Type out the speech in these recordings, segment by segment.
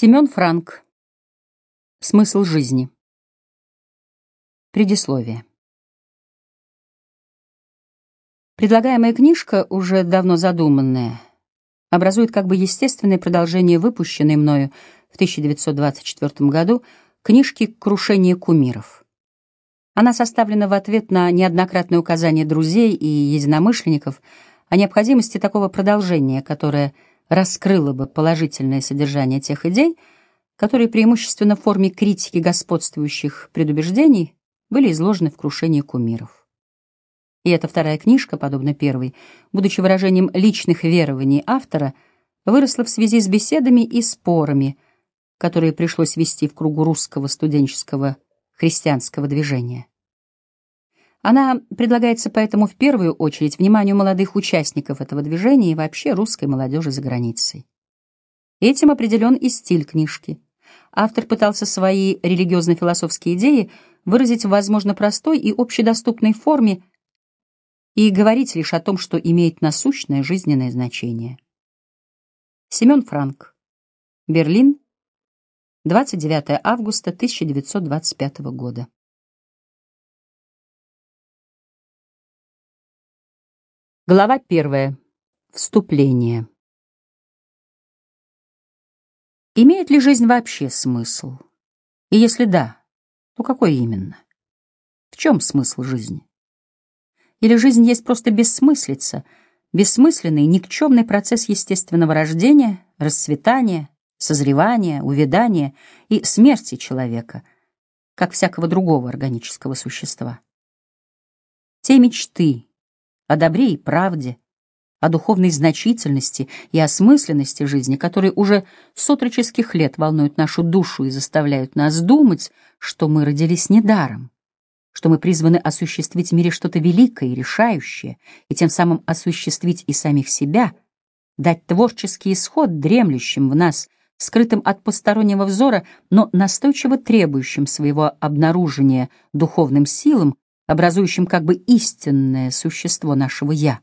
Семен Франк. Смысл жизни. Предисловие. Предлагаемая книжка, уже давно задуманная, образует как бы естественное продолжение выпущенной мною в 1924 году книжки «Крушение кумиров». Она составлена в ответ на неоднократные указания друзей и единомышленников о необходимости такого продолжения, которое раскрыло бы положительное содержание тех идей, которые преимущественно в форме критики господствующих предубеждений были изложены в «Крушении кумиров». И эта вторая книжка, подобно первой, будучи выражением личных верований автора, выросла в связи с беседами и спорами, которые пришлось вести в кругу русского студенческого христианского движения. Она предлагается поэтому в первую очередь вниманию молодых участников этого движения и вообще русской молодежи за границей. Этим определен и стиль книжки. Автор пытался свои религиозно-философские идеи выразить в, возможно, простой и общедоступной форме и говорить лишь о том, что имеет насущное жизненное значение. Семен Франк. Берлин. 29 августа 1925 года. Глава 1. Вступление. Имеет ли жизнь вообще смысл? И если да, то какой именно? В чем смысл жизни? Или жизнь есть просто бессмыслица, бессмысленный, никчемный процесс естественного рождения, расцветания, созревания, увядания и смерти человека, как всякого другого органического существа? Те мечты о добре и правде, о духовной значительности и осмысленности жизни, которые уже с отроческих лет волнуют нашу душу и заставляют нас думать, что мы родились недаром, что мы призваны осуществить в мире что-то великое и решающее, и тем самым осуществить и самих себя, дать творческий исход дремлющим в нас, скрытым от постороннего взора, но настойчиво требующим своего обнаружения духовным силам, образующим как бы истинное существо нашего «я».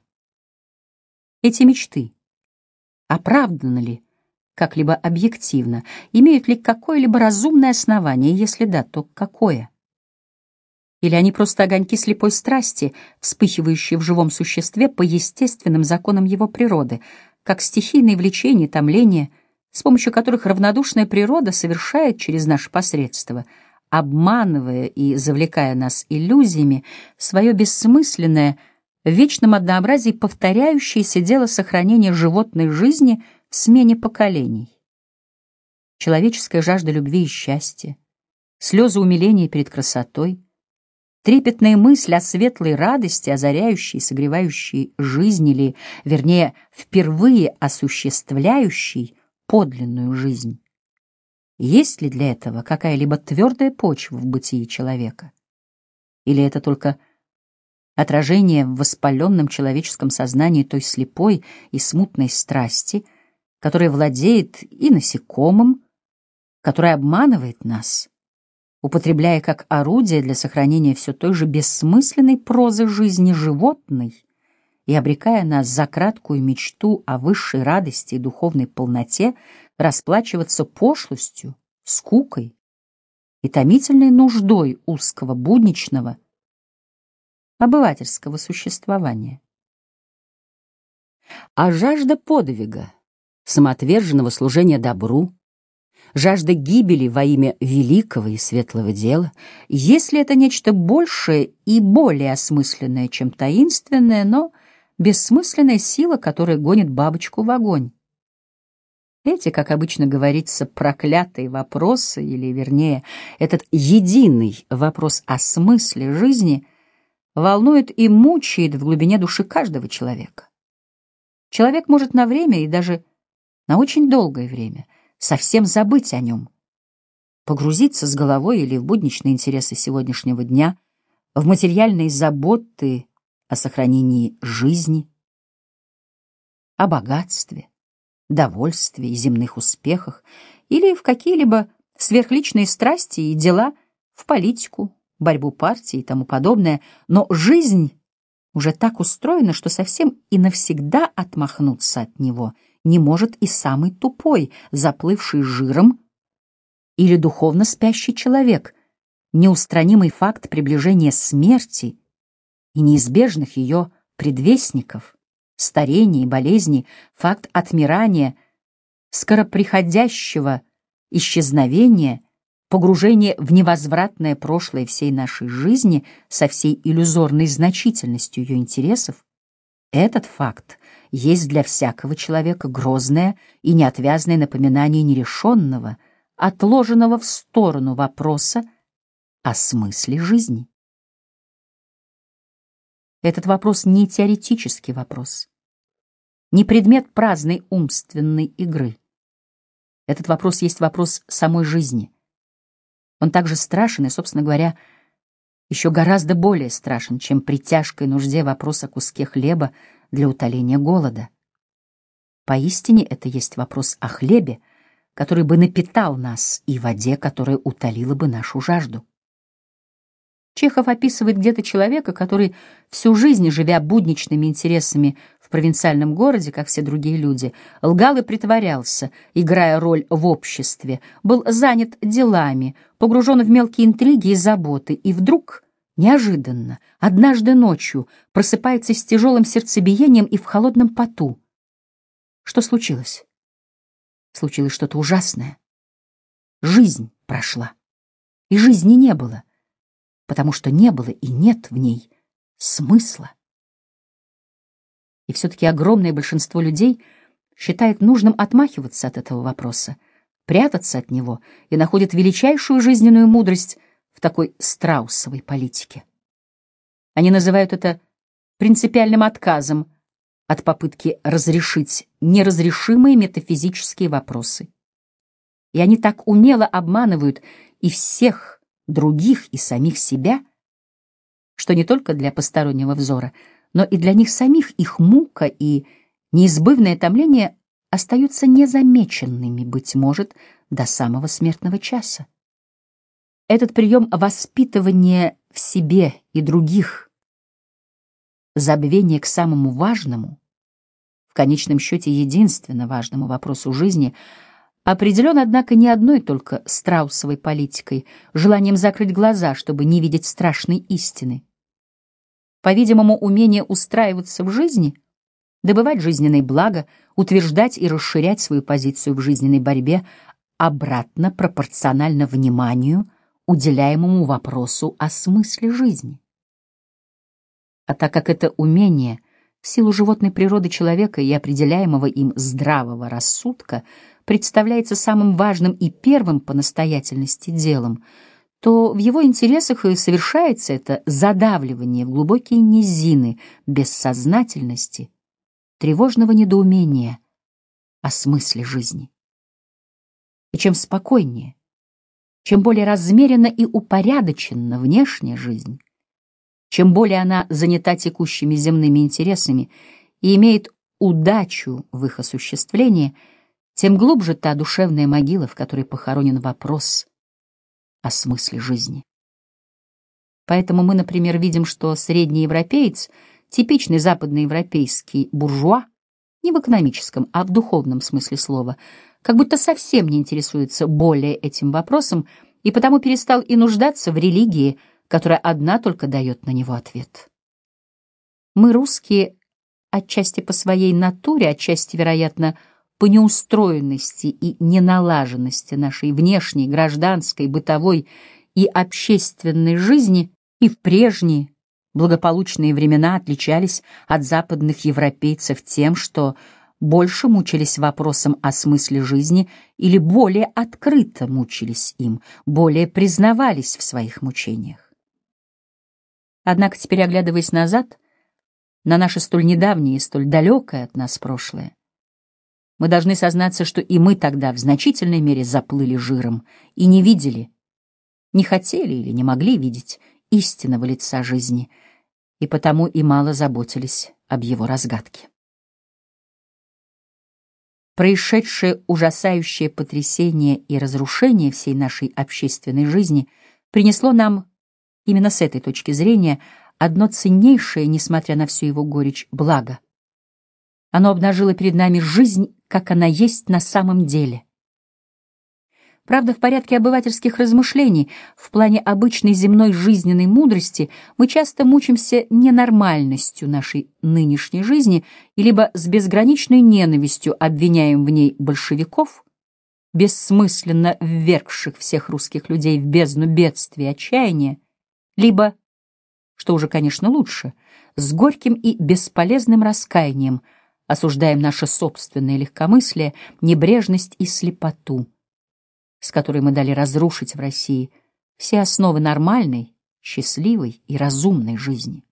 Эти мечты оправданы ли как-либо объективно, имеют ли какое-либо разумное основание, и если да, то какое? Или они просто огоньки слепой страсти, вспыхивающие в живом существе по естественным законам его природы, как стихийные влечения, томления, с помощью которых равнодушная природа совершает через наше посредство, обманывая и завлекая нас иллюзиями, свое бессмысленное, в вечном однообразии повторяющееся дело сохранения животной жизни в смене поколений. Человеческая жажда любви и счастья, слезы умиления перед красотой, трепетная мысль о светлой радости, озаряющей и согревающей жизнь, или, вернее, впервые осуществляющей подлинную жизнь. Есть ли для этого какая-либо твердая почва в бытии человека? Или это только отражение в воспаленном человеческом сознании той слепой и смутной страсти, которая владеет и насекомым, которая обманывает нас, употребляя как орудие для сохранения все той же бессмысленной прозы жизни животной и обрекая нас за краткую мечту о высшей радости и духовной полноте расплачиваться пошлостью, скукой и томительной нуждой узкого будничного обывательского существования. А жажда подвига, самоотверженного служения добру, жажда гибели во имя великого и светлого дела, если это нечто большее и более осмысленное, чем таинственная, но бессмысленная сила, которая гонит бабочку в огонь. Эти, как обычно говорится, проклятые вопросы, или, вернее, этот единый вопрос о смысле жизни волнует и мучает в глубине души каждого человека. Человек может на время и даже на очень долгое время совсем забыть о нем, погрузиться с головой или в будничные интересы сегодняшнего дня, в материальные заботы о сохранении жизни, о богатстве, довольстве и земных успехах, или в какие-либо сверхличные страсти и дела, в политику, борьбу партий и тому подобное, но жизнь уже так устроена, что совсем и навсегда отмахнуться от него не может и самый тупой, заплывший жиром или духовно спящий человек, неустранимый факт приближения смерти и неизбежных ее предвестников, старения и болезни, факт отмирания, скороприходящего исчезновения, погружения в невозвратное прошлое всей нашей жизни со всей иллюзорной значительностью ее интересов, этот факт есть для всякого человека грозное и неотвязное напоминание нерешенного, отложенного в сторону вопроса о смысле жизни. Этот вопрос не теоретический вопрос, не предмет праздной умственной игры. Этот вопрос есть вопрос самой жизни. Он также страшен и, собственно говоря, еще гораздо более страшен, чем при тяжкой нужде вопрос о куске хлеба для утоления голода. Поистине это есть вопрос о хлебе, который бы напитал нас, и воде, которая утолила бы нашу жажду. Чехов описывает где-то человека, который всю жизнь, живя будничными интересами в провинциальном городе, как все другие люди, лгал и притворялся, играя роль в обществе, был занят делами, погружен в мелкие интриги и заботы, и вдруг, неожиданно, однажды ночью просыпается с тяжелым сердцебиением и в холодном поту. Что случилось? Случилось что-то ужасное. Жизнь прошла, и жизни не было, потому что не было и нет в ней смысла. И все-таки огромное большинство людей считает нужным отмахиваться от этого вопроса, прятаться от него и находит величайшую жизненную мудрость в такой страуссовой политике. Они называют это принципиальным отказом от попытки разрешить неразрешимые метафизические вопросы. И они так умело обманывают и всех других, и самих себя, что не только для постороннего взора, но и для них самих их мука и неизбывное томление остаются незамеченными, быть может, до самого смертного часа. Этот прием воспитывания в себе и других, забвение к самому важному, в конечном счете единственно важному вопросу жизни, определен, однако, не одной только страуссовой политикой, желанием закрыть глаза, чтобы не видеть страшной истины. По-видимому, умение устраиваться в жизни, добывать жизненные блага, утверждать и расширять свою позицию в жизненной борьбе обратно пропорционально вниманию, уделяемому вопросу о смысле жизни. А так как это умение в силу животной природы человека и определяемого им здравого рассудка представляется самым важным и первым по настоятельности делом, то в его интересах и совершается это задавливание в глубокие низины бессознательности, тревожного недоумения о смысле жизни. И чем спокойнее, чем более размеренно и упорядочена внешняя жизнь, чем более она занята текущими земными интересами и имеет удачу в их осуществлении, тем глубже та душевная могила, в которой похоронен вопрос о смысле жизни. Поэтому мы, например, видим, что средний европеец, типичный западноевропейский буржуа, не в экономическом, а в духовном смысле слова, как будто совсем не интересуется более этим вопросом и потому перестал и нуждаться в религии, которая одна только дает на него ответ. Мы, русские, отчасти по своей натуре, отчасти, вероятно, по неустроенности и неналаженности нашей внешней, гражданской, бытовой и общественной жизни и в прежние благополучные времена отличались от западных европейцев тем, что больше мучились вопросом о смысле жизни или более открыто мучились им, более признавались в своих мучениях. Однако теперь, оглядываясь назад, на наше столь недавнее и столь далекое от нас прошлое, мы должны сознаться, что и мы тогда в значительной мере заплыли жиром и не видели, не хотели или не могли видеть истинного лица жизни, и потому и мало заботились об его разгадке. Происшедшее ужасающее потрясение и разрушение всей нашей общественной жизни принесло нам, именно с этой точки зрения, одно ценнейшее, несмотря на всю его горечь, благо. Оно обнажило перед нами жизнь, как она есть на самом деле. Правда, в порядке обывательских размышлений, в плане обычной земной жизненной мудрости, мы часто мучимся ненормальностью нашей нынешней жизни и либо с безграничной ненавистью обвиняем в ней большевиков, бессмысленно ввергших всех русских людей в бездну бедствия и отчаяния, либо, что уже, конечно, лучше, с горьким и бесполезным раскаянием осуждаем наше собственное легкомыслие, небрежность и слепоту, с которой мы дали разрушить в России все основы нормальной, счастливой и разумной жизни.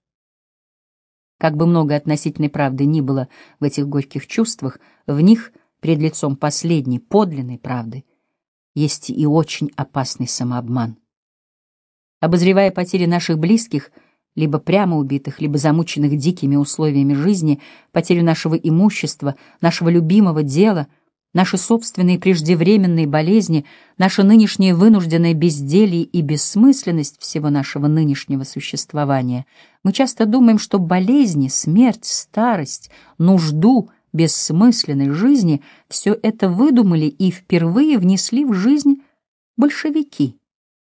Как бы много относительной правды ни было в этих горьких чувствах, в них, пред лицом последней, подлинной правды, есть и очень опасный самообман. Обозревая потери наших близких, либо прямо убитых, либо замученных дикими условиями жизни, потерю нашего имущества, нашего любимого дела, наши собственные преждевременные болезни, наше нынешнее вынужденное безделье и бессмысленность всего нашего нынешнего существования, мы часто думаем, что болезни, смерть, старость, нужду бессмысленной жизни — все это выдумали и впервые внесли в жизнь большевики.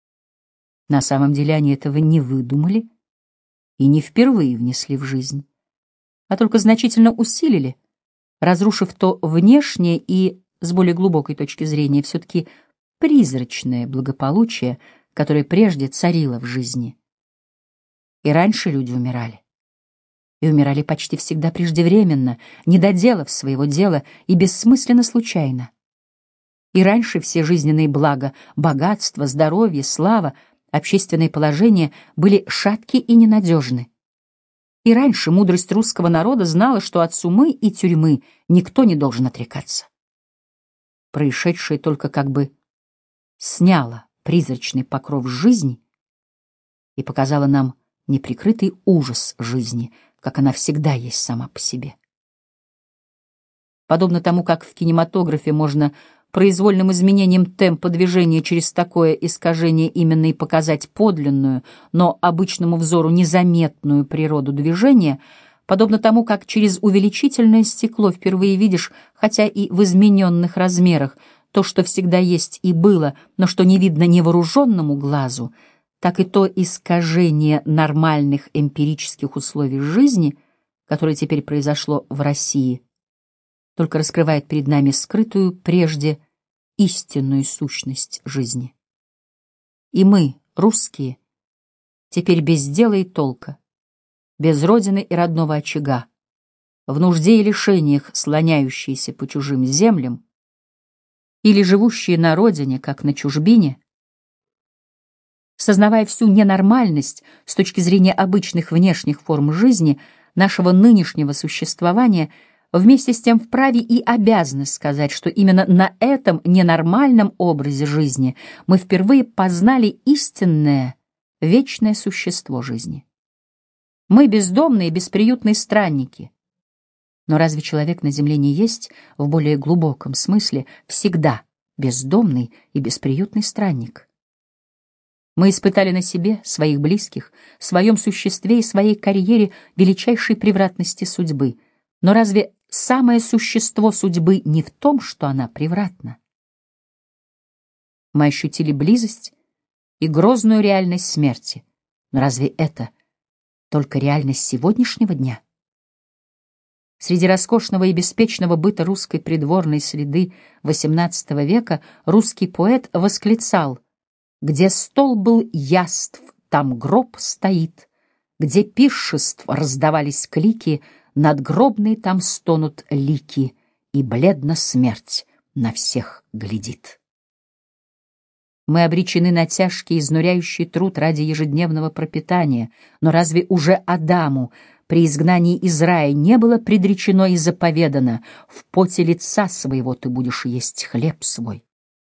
На самом деле они этого не выдумали и не впервые внесли в жизнь, а только значительно усилили, разрушив то внешнее и, с более глубокой точки зрения, все-таки призрачное благополучие, которое прежде царило в жизни. И раньше люди умирали. И умирали почти всегда преждевременно, не доделав своего дела и бессмысленно случайно. И раньше все жизненные блага, богатство, здоровье, слава, общественное положение были шатки и ненадежны. И раньше мудрость русского народа знала, что от сумы и тюрьмы никто не должен отрекаться. Происшедшее только как бы сняло призрачный покров жизни и показало нам неприкрытый ужас жизни, как она всегда есть сама по себе. Подобно тому, как в кинематографе можно произвольным изменением темпа движения через такое искажение именно и показать подлинную, но обычному взору незаметную природу движения, подобно тому, как через увеличительное стекло впервые видишь, хотя и в измененных размерах, то, что всегда есть и было, но что не видно невооруженному глазу, так и то искажение нормальных эмпирических условий жизни, которое теперь произошло в России, только раскрывает перед нами скрытую прежде истинную сущность жизни. И мы, русские, теперь без дела и толка, без родины и родного очага, в нужде и лишениях слоняющиеся по чужим землям, или живущие на родине, как на чужбине, сознавая всю ненормальность с точки зрения обычных внешних форм жизни нашего нынешнего существования, вместе с тем вправе и обязаны сказать, что именно на этом ненормальном образе жизни мы впервые познали истинное, вечное существо жизни. Мы бездомные, бесприютные странники. Но разве человек на земле не есть, в более глубоком смысле, всегда бездомный и бесприютный странник? Мы испытали на себе, своих близких, в своем существе и своей карьере величайшей превратности судьбы. Но разве самое существо судьбы не в том, что она превратна? Мы ощутили близость и грозную реальность смерти. Но разве это только реальность сегодняшнего дня? Среди роскошного и беспечного быта русской придворной среды XVIII века русский поэт восклицал: «Где стол был яств, там гроб стоит, где пиршеств раздавались клики, надгробные там стонут лики, и бледно смерть на всех глядит». Мы обречены на тяжкий, изнуряющий труд ради ежедневного пропитания, но разве уже Адаму при изгнании из рая не было предречено и заповедано: в поте лица своего ты будешь есть хлеб свой?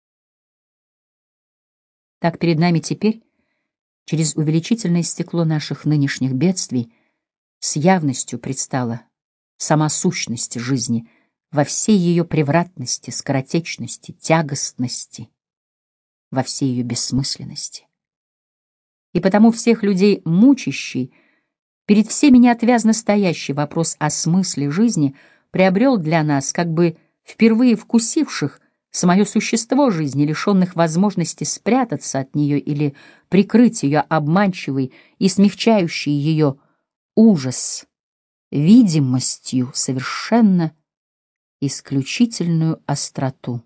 Так перед нами теперь, через увеличительное стекло наших нынешних бедствий, с явностью предстала сама сущность жизни во всей ее превратности, скоротечности, тягостности, во всей ее бессмысленности. И потому всех людей мучащий, перед всеми неотвязно стоящий вопрос о смысле жизни приобрел для нас, как бы впервые вкусивших самое существо жизни, лишенных возможности спрятаться от нее или прикрыть ее обманчивый и смягчающий ее ужас видимостью совершенно исключительную остроту.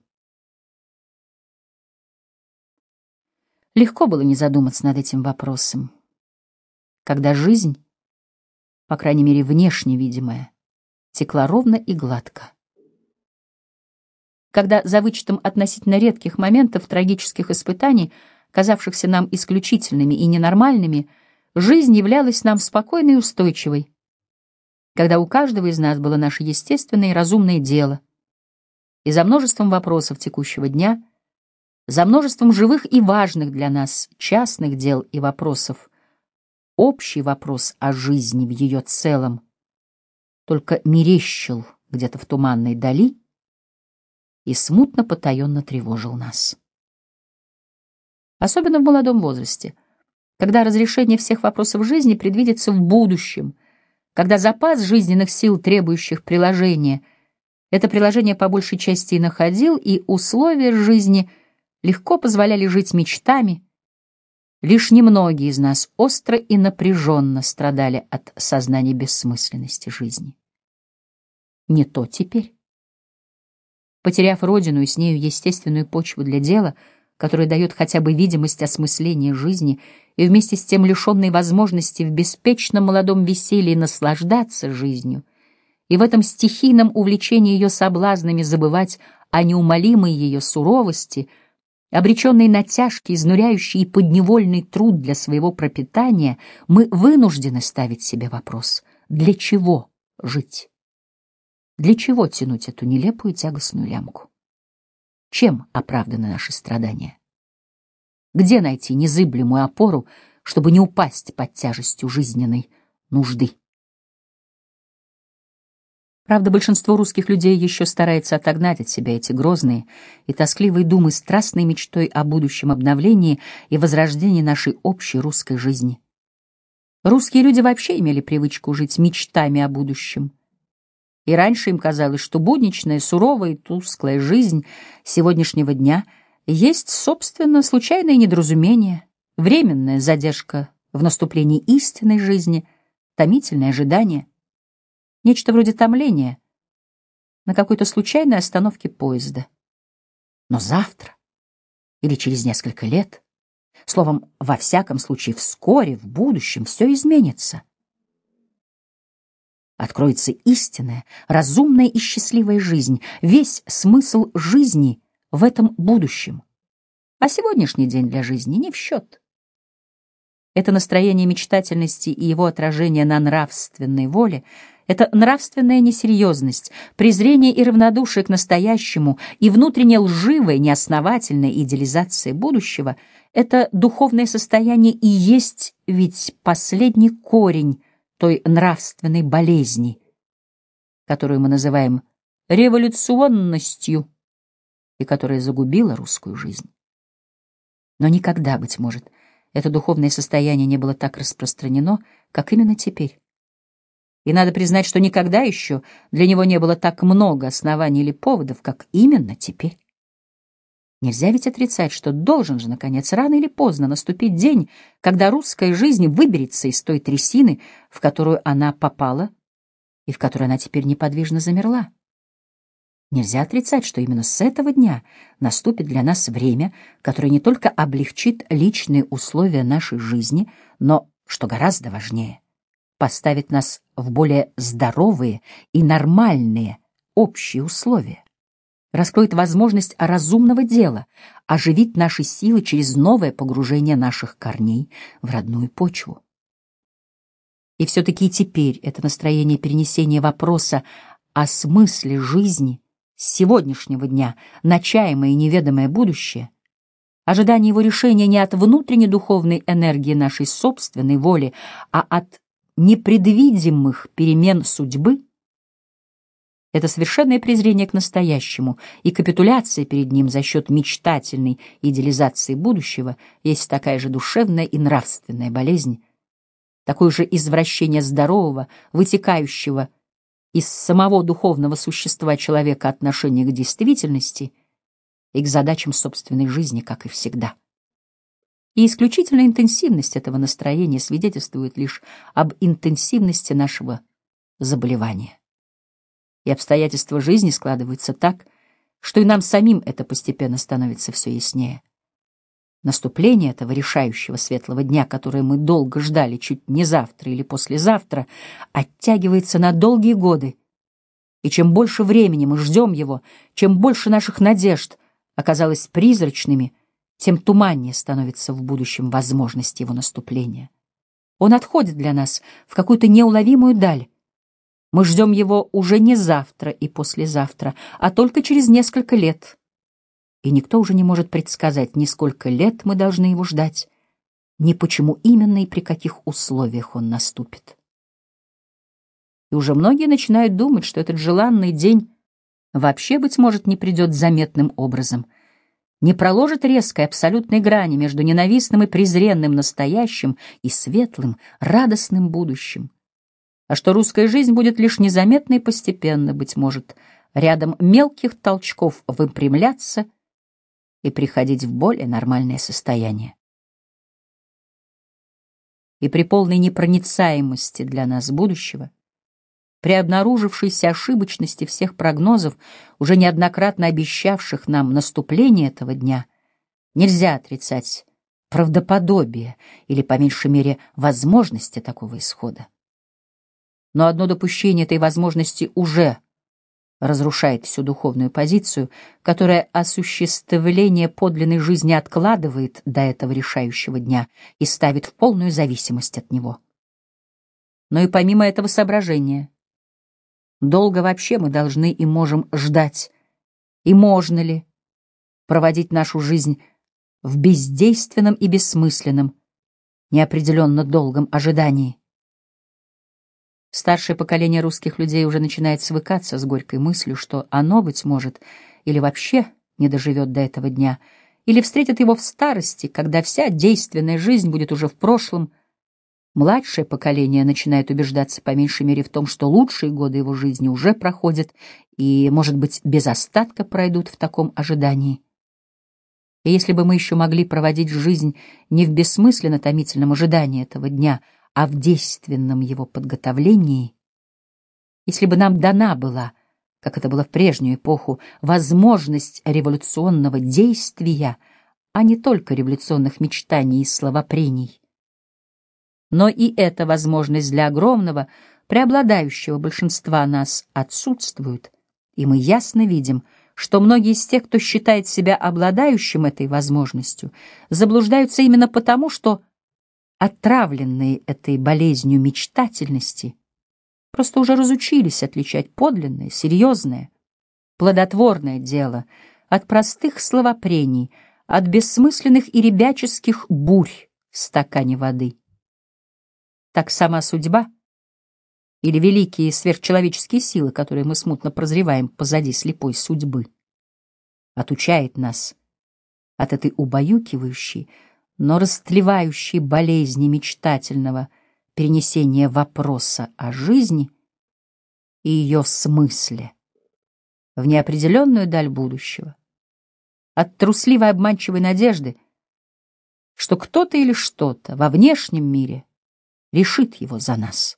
Легко было не задуматься над этим вопросом, когда жизнь, по крайней мере внешне видимая, текла ровно и гладко. Когда за вычетом относительно редких моментов трагических испытаний, казавшихся нам исключительными и ненормальными, жизнь являлась нам спокойной и устойчивой, когда у каждого из нас было наше естественное и разумное дело, и за множеством вопросов текущего дня, за множеством живых и важных для нас частных дел и вопросов, общий вопрос о жизни в ее целом только мерещил где-то в туманной дали и смутно потаенно тревожил нас. Особенно в молодом возрасте, когда разрешение всех вопросов жизни предвидится в будущем, когда запас жизненных сил, требующих приложения, это приложение по большей части и находил, и условия жизни легко позволяли жить мечтами, лишь немногие из нас остро и напряженно страдали от сознания бессмысленности жизни. Не то теперь. Потеряв родину и с нею естественную почву для дела, которая дает хотя бы видимость осмысления жизни, и вместе с тем лишенной возможности в беспечном молодом веселье наслаждаться жизнью, и в этом стихийном увлечении ее соблазнами забывать о неумолимой ее суровости, обреченной на тяжкий, изнуряющий и подневольный труд для своего пропитания, мы вынуждены ставить себе вопрос: для чего жить? Для чего тянуть эту нелепую тягостную лямку? Чем оправданы наши страдания? Где найти незыблемую опору, чтобы не упасть под тяжестью жизненной нужды? Правда, большинство русских людей еще старается отогнать от себя эти грозные и тоскливые думы страстной мечтой о будущем обновлении и возрождении нашей общей русской жизни. Русские люди вообще имели привычку жить мечтами о будущем. И раньше им казалось, что будничная, суровая и тусклая жизнь сегодняшнего дня есть, собственно, случайное недоразумение, временная задержка в наступлении истинной жизни, томительное ожидание, нечто вроде томления на какой-то случайной остановке поезда. Но завтра или через несколько лет, словом, во всяком случае, вскоре, в будущем все изменится. Откроется истинная, разумная и счастливая жизнь, весь смысл жизни в этом будущем. А сегодняшний день для жизни не в счет. Это настроение мечтательности и его отражение на нравственной воле, это нравственная несерьезность, презрение и равнодушие к настоящему и внутренне лживая, неосновательная идеализация будущего, это духовное состояние и есть ведь последний корень той нравственной болезни, которую мы называем революционностью и которая загубила русскую жизнь. Но никогда, быть может, это духовное состояние не было так распространено, как именно теперь. И надо признать, что никогда еще для него не было так много оснований или поводов, как именно теперь. Нельзя ведь отрицать, что должен же, наконец, рано или поздно наступить день, когда русская жизнь выберется из той трясины, в которую она попала и в которой она теперь неподвижно замерла. Нельзя отрицать, что именно с этого дня наступит для нас время, которое не только облегчит личные условия нашей жизни, но, что гораздо важнее, поставит нас в более здоровые и нормальные общие условия, раскроет возможность разумного дела, оживит наши силы через новое погружение наших корней в родную почву. И все-таки и теперь это настроение перенесения вопроса о смысле жизни с сегодняшнего дня на чаемое и неведомое будущее, ожидание его решения не от внутренней духовной энергии нашей собственной воли, а от непредвидимых перемен судьбы, это совершенное презрение к настоящему и капитуляция перед ним за счет мечтательной идеализации будущего есть такая же душевная и нравственная болезнь, такое же извращение здорового, вытекающего из самого духовного существа человека отношения к действительности и к задачам собственной жизни, как и всегда. И исключительная интенсивность этого настроения свидетельствует лишь об интенсивности нашего заболевания. И обстоятельства жизни складываются так, что и нам самим это постепенно становится все яснее. Наступление этого решающего светлого дня, которое мы долго ждали, чуть не завтра или послезавтра, оттягивается на долгие годы. И чем больше времени мы ждем его, чем больше наших надежд оказалось призрачными, тем туманнее становится в будущем возможность его наступления. Он отходит для нас в какую-то неуловимую даль. Мы ждем его уже не завтра и послезавтра, а только через несколько лет. И никто уже не может предсказать, ни сколько лет мы должны его ждать, ни почему именно и при каких условиях он наступит. И уже многие начинают думать, что этот желанный день вообще, быть может, не придет заметным образом, не проложит резкой абсолютной грани между ненавистным и презренным настоящим и светлым, радостным будущим, а что русская жизнь будет лишь незаметно и постепенно, быть может, рядом мелких толчков выпрямляться и приходить в более нормальное состояние. И при полной непроницаемости для нас будущего, при обнаружившейся ошибочности всех прогнозов, уже неоднократно обещавших нам наступление этого дня, нельзя отрицать правдоподобие или, по меньшей мере, возможности такого исхода. Но одно допущение этой возможности уже разрушает всю духовную позицию, которая осуществление подлинной жизни откладывает до этого решающего дня и ставит в полную зависимость от него. Но и помимо этого соображения, долго вообще мы должны и можем ждать, и можно ли проводить нашу жизнь в бездейственном и бессмысленном, неопределенно долгом ожидании. Старшее поколение русских людей уже начинает свыкаться с горькой мыслью, что оно, быть может, или вообще не доживет до этого дня, или встретит его в старости, когда вся действенная жизнь будет уже в прошлом. Младшее поколение начинает убеждаться по меньшей мере в том, что лучшие годы его жизни уже проходят и, может быть, без остатка пройдут в таком ожидании. И если бы мы еще могли проводить жизнь не в бессмысленно-томительном ожидании этого дня, а в действенном его подготовлении, если бы нам дана была, как это было в прежнюю эпоху, возможность революционного действия, а не только революционных мечтаний и словопрений. Но и эта возможность для огромного, преобладающего большинства нас отсутствует, и мы ясно видим, что многие из тех, кто считает себя обладающим этой возможностью, заблуждаются именно потому, что отравленные этой болезнью мечтательности просто уже разучились отличать подлинное, серьезное, плодотворное дело от простых словопрений, от бессмысленных и ребяческих бурь в стакане воды. Так сама судьба или великие сверхчеловеческие силы, которые мы смутно прозреваем позади слепой судьбы, отучает нас от этой убаюкивающей, но растлевающей болезни мечтательного перенесения вопроса о жизни и ее смысле в неопределенную даль будущего, от трусливой обманчивой надежды, что кто-то или что-то во внешнем мире решит его за нас.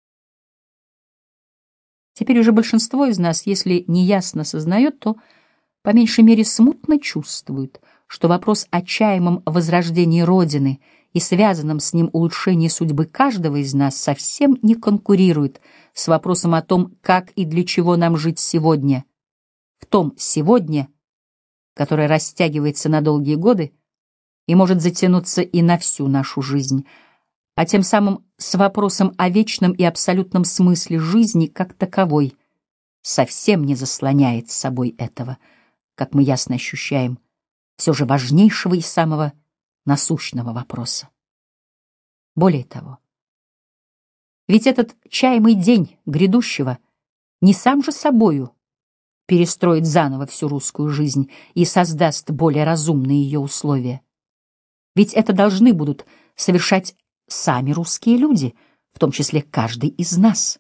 Теперь уже большинство из нас, если не ясно сознает, то по меньшей мере смутно чувствует, что вопрос о чаемом возрождении Родины и связанном с ним улучшении судьбы каждого из нас совсем не конкурирует с вопросом о том, как и для чего нам жить сегодня, в том сегодня, которое растягивается на долгие годы и может затянуться и на всю нашу жизнь, а тем самым с вопросом о вечном и абсолютном смысле жизни как таковой совсем не заслоняет с собой этого, как мы ясно ощущаем, все же важнейшего и самого насущного вопроса. Более того, ведь этот чаемый день грядущего не сам же собою перестроит заново всю русскую жизнь и создаст более разумные ее условия. Ведь это должны будут совершать сами русские люди, в том числе каждый из нас.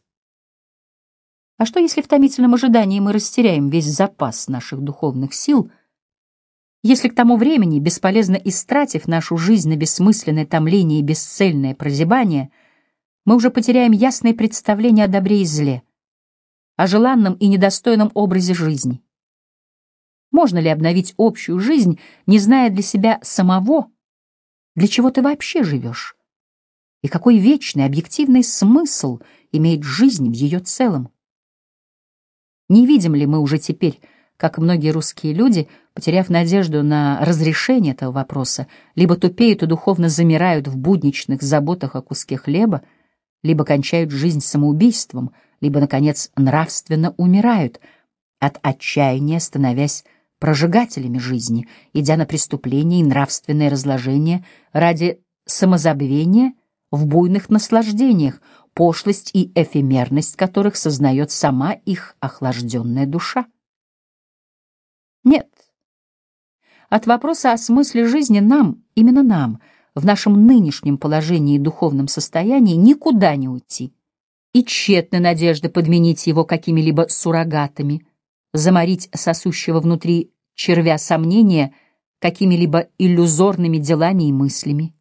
А что, если в томительном ожидании мы растеряем весь запас наших духовных сил, Если к тому времени, бесполезно истратив нашу жизнь на бессмысленное томление и бесцельное прозябание, мы уже потеряем ясное представление о добре и зле, о желанном и недостойном образе жизни. Можно ли обновить общую жизнь, не зная для себя самого, для чего ты вообще живешь? И какой вечный, объективный смысл имеет жизнь в ее целом? Не видим ли мы уже теперь, как многие русские люди, потеряв надежду на разрешение этого вопроса, либо тупеют и духовно замирают в будничных заботах о куске хлеба, либо кончают жизнь самоубийством, либо, наконец, нравственно умирают, от отчаяния становясь прожигателями жизни, идя на преступление и нравственное разложение ради самозабвения в буйных наслаждениях, пошлость и эфемерность которых сознает сама их охлажденная душа. Нет. От вопроса о смысле жизни нам, именно нам, в нашем нынешнем положении и духовном состоянии никуда не уйти. И тщетны надежды подменить его какими-либо суррогатами, заморить сосущего внутри червя сомнения какими-либо иллюзорными делами и мыслями.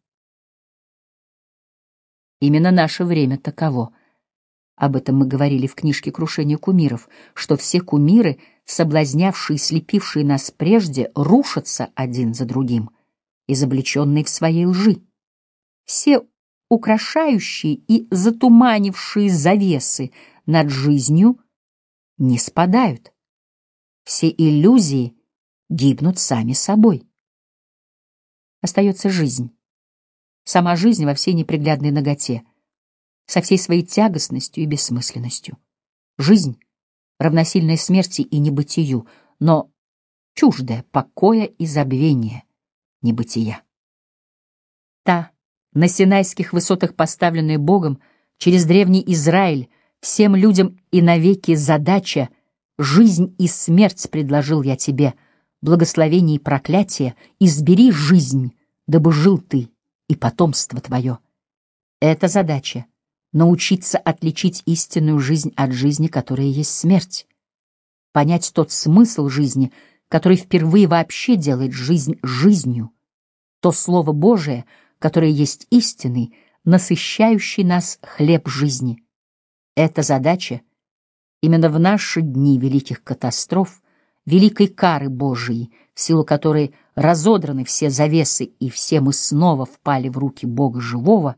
Именно наше время таково. Об этом мы говорили в книжке «Крушение кумиров», что все кумиры, соблазнявшие и слепившие нас прежде, рушатся один за другим, изобличенные в своей лжи. Все украшающие и затуманившие завесы над жизнью не спадают. Все иллюзии гибнут сами собой. Остается жизнь. Сама жизнь во всей неприглядной наготе, со всей своей тягостностью и бессмысленностью. Жизнь, равносильная смерти и небытию, но чуждая покоя и забвения небытия. Та, на Синайских высотах поставленная Богом, через древний Израиль, всем людям и навеки задача «Жизнь и смерть предложил я тебе, благословение и проклятие, избери жизнь, дабы жил ты и потомство твое». Эта задача — научиться отличить истинную жизнь от жизни, которая есть смерть, понять тот смысл жизни, который впервые вообще делает жизнь жизнью, то Слово Божие, которое есть истинный, насыщающий нас хлеб жизни. Эта задача именно в наши дни великих катастроф, великой кары Божией, в силу которой разодраны все завесы и все мы снова впали в руки Бога живого,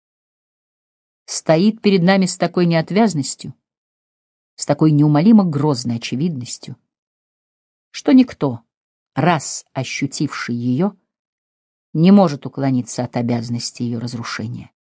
стоит перед нами с такой неотвязностью, с такой неумолимо грозной очевидностью, что никто, раз ощутивший ее, не может уклониться от обязанности ее разрушения.